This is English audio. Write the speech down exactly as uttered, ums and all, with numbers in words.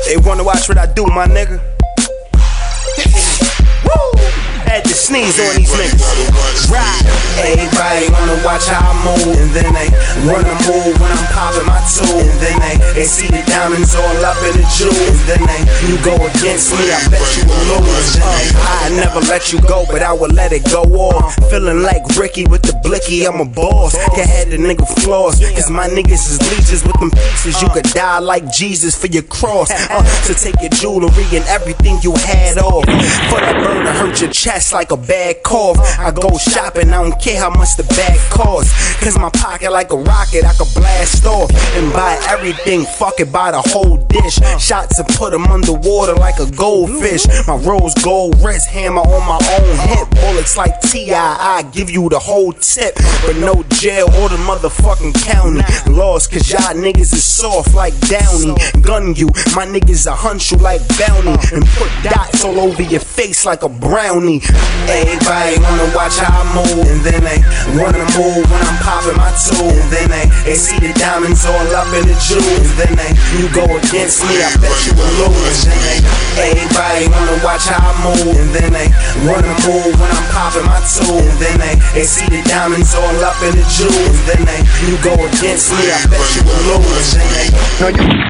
They wanna watch what I do, my nigga. Woo! Had to sneeze on these niggas. Right. Everybody wanna watch how I move, and then they wanna move when I'm popping my tool, and then they they see the diamonds all up in the jewels, and then they you go against me, I bet you will lose. I never let you go, but I will let it go off. Feeling like Ricky with the blicky, I'm a boss. Can have the nigga flaws, cause my niggas is leeches with them pieces. You could die like Jesus for your cross. Uh, so take your jewelry and everything you had off. For that burn to hurt your chest like a bad cough. I go shopping, I don't care how much the bag costs, cause my pocket like a rocket, I could blast off and buy everything, fuck it, buy the whole dish. Shots and put them underwater like a goldfish. My rose gold wrist, hammer on my own hip. Bullets like T I, I give you the whole tip, but no jail or the motherfucking county. Lost cause y'all niggas is soft like Downey. Gun you, my niggas a hunt you like Bounty, and put dots all over your face like a brownie. Everybody wanna watch how I move, and then they wanna move when I'm popping my tool, and then they they see the diamonds all up in the jewels, and then they you go against me, I bet you will lose. And they everybody wanna watch how I move, and then they wanna move when I'm popping my tool, and then they they see the diamonds all up in the jewels, and then they you go against me, I bet you will lose. And they, no, you